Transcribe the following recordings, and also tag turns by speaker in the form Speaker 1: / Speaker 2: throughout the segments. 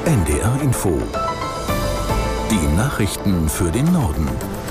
Speaker 1: NDR Info. Die Nachrichten für den Norden.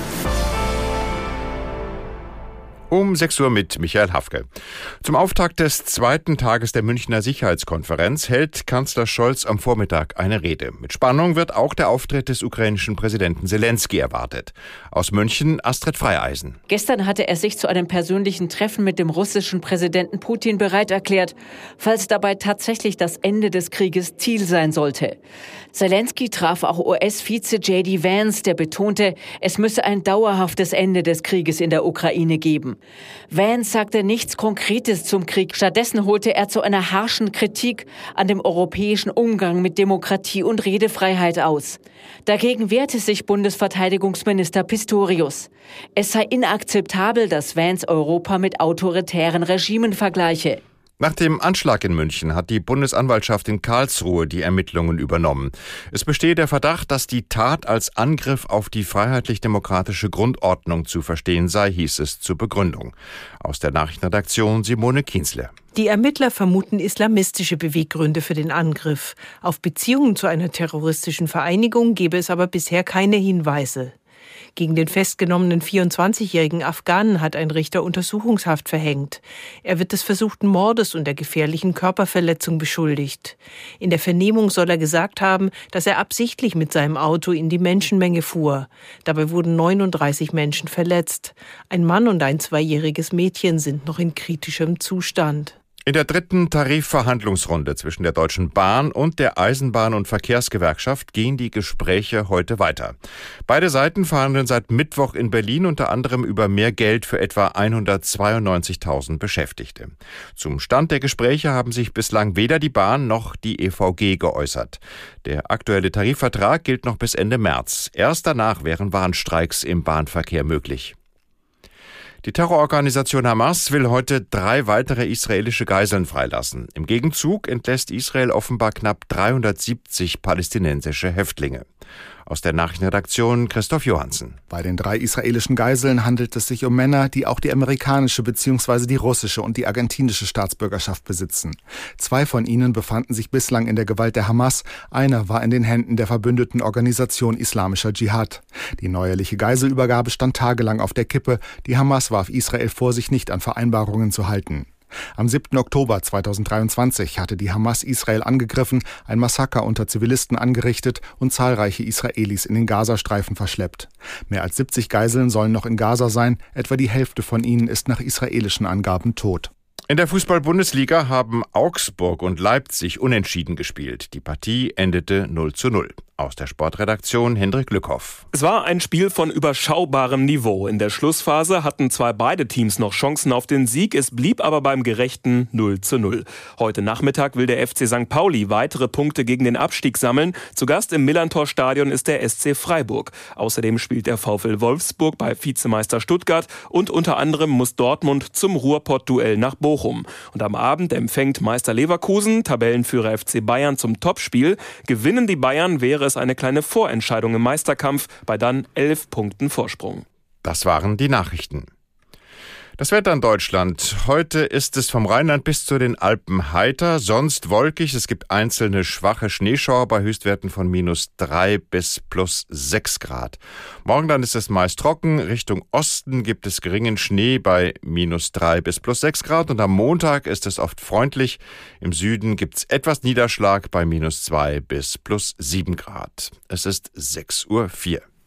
Speaker 2: Um 6 Uhr mit Michael Hafke. Zum Auftakt des zweiten Tages der Münchner Sicherheitskonferenz hält Kanzler Scholz am Vormittag eine Rede. Mit Spannung wird auch der Auftritt des ukrainischen Präsidenten Selenskyj erwartet. Aus München Astrid Freieisen.
Speaker 3: Gestern hatte er sich zu einem persönlichen Treffen mit dem russischen Präsidenten Putin bereit erklärt, falls dabei tatsächlich das Ende des Krieges Ziel sein sollte. Selenskyj traf auch US-Vize J.D. Vance, der betonte, es müsse ein dauerhaftes Ende des Krieges in der Ukraine geben. Vance sagte nichts Konkretes zum Krieg. Stattdessen holte er zu einer harschen Kritik an dem europäischen Umgang mit Demokratie und Redefreiheit aus. Dagegen wehrte sich Bundesverteidigungsminister Pistorius. Es sei inakzeptabel, dass Vance Europa mit autoritären Regimen vergleiche.
Speaker 2: Nach dem Anschlag in München hat die Bundesanwaltschaft in Karlsruhe die Ermittlungen übernommen. Es bestehe der Verdacht, dass die Tat als Angriff auf die freiheitlich-demokratische Grundordnung zu verstehen sei, hieß es zur Begründung. Aus der Nachrichtenredaktion Simone Kienzle.
Speaker 4: Die Ermittler vermuten islamistische Beweggründe für den Angriff. Auf Beziehungen zu einer terroristischen Vereinigung gebe es aber bisher keine Hinweise. Gegen den festgenommenen 24-jährigen Afghanen hat ein Richter Untersuchungshaft verhängt. Er wird des versuchten Mordes und der gefährlichen Körperverletzung beschuldigt. In der Vernehmung soll er gesagt haben, dass er absichtlich mit seinem Auto in die Menschenmenge fuhr. Dabei wurden 39 Menschen verletzt. Ein Mann und ein 2-jähriges Mädchen sind noch in kritischem Zustand.
Speaker 2: In der dritten Tarifverhandlungsrunde zwischen der Deutschen Bahn und der Eisenbahn- und Verkehrsgewerkschaft gehen die Gespräche heute weiter. Beide Seiten verhandeln seit Mittwoch in Berlin unter anderem über mehr Geld für etwa 192.000 Beschäftigte. Zum Stand der Gespräche haben sich bislang weder die Bahn noch die EVG geäußert. Der aktuelle Tarifvertrag gilt noch bis Ende März. Erst danach wären Warnstreiks im Bahnverkehr möglich. Die Terrororganisation Hamas will heute 3 weitere israelische Geiseln freilassen. Im Gegenzug entlässt Israel offenbar knapp 370 palästinensische Häftlinge. Aus der Nachrichtenredaktion Christoph Johansen.
Speaker 5: Bei den 3 israelischen Geiseln handelt es sich um Männer, die auch die amerikanische bzw. die russische und die argentinische Staatsbürgerschaft besitzen. 2 von ihnen befanden sich bislang in der Gewalt der Hamas, einer war in den Händen der verbündeten Organisation Islamischer Dschihad. Die neuerliche Geiselübergabe stand tagelang auf der Kippe. Die Hamas warf Israel vor, sich nicht an Vereinbarungen zu halten. Am 7. Oktober 2023 hatte die Hamas Israel angegriffen, ein Massaker unter Zivilisten angerichtet und zahlreiche Israelis in den Gazastreifen verschleppt. Mehr als 70 Geiseln sollen noch in Gaza sein, etwa die Hälfte von ihnen ist nach israelischen Angaben tot.
Speaker 2: In der Fußball-Bundesliga haben Augsburg und Leipzig unentschieden gespielt. Die Partie endete 0:0. Aus der Sportredaktion Hendrik Lückhoff.
Speaker 6: Es war ein Spiel von überschaubarem Niveau. In der Schlussphase hatten zwar beide Teams noch Chancen auf den Sieg, es blieb aber beim gerechten 0:0. Heute Nachmittag will der FC St. Pauli weitere Punkte gegen den Abstieg sammeln. Zu Gast im Millerntor-Stadion ist der SC Freiburg. Außerdem spielt der VfL Wolfsburg bei Vizemeister Stuttgart und unter anderem muss Dortmund zum Ruhrpott-Duell nach Bochum. Und am Abend empfängt Meister Leverkusen, Tabellenführer FC Bayern, zum Topspiel. Gewinnen die Bayern, wäre es eine kleine Vorentscheidung im Meisterkampf bei dann 11 Punkten Vorsprung.
Speaker 2: Das waren die Nachrichten. Das Wetter in Deutschland. Heute ist es vom Rheinland bis zu den Alpen heiter, sonst wolkig. Es gibt einzelne schwache Schneeschauer bei Höchstwerten von -3 bis +6 Grad. Morgen dann ist es meist trocken. Richtung Osten gibt es geringen Schnee bei -3 bis +6 Grad. Und am Montag ist es oft freundlich. Im Süden gibt es etwas Niederschlag bei -2 bis +7 Grad. Es ist 6:04 Uhr.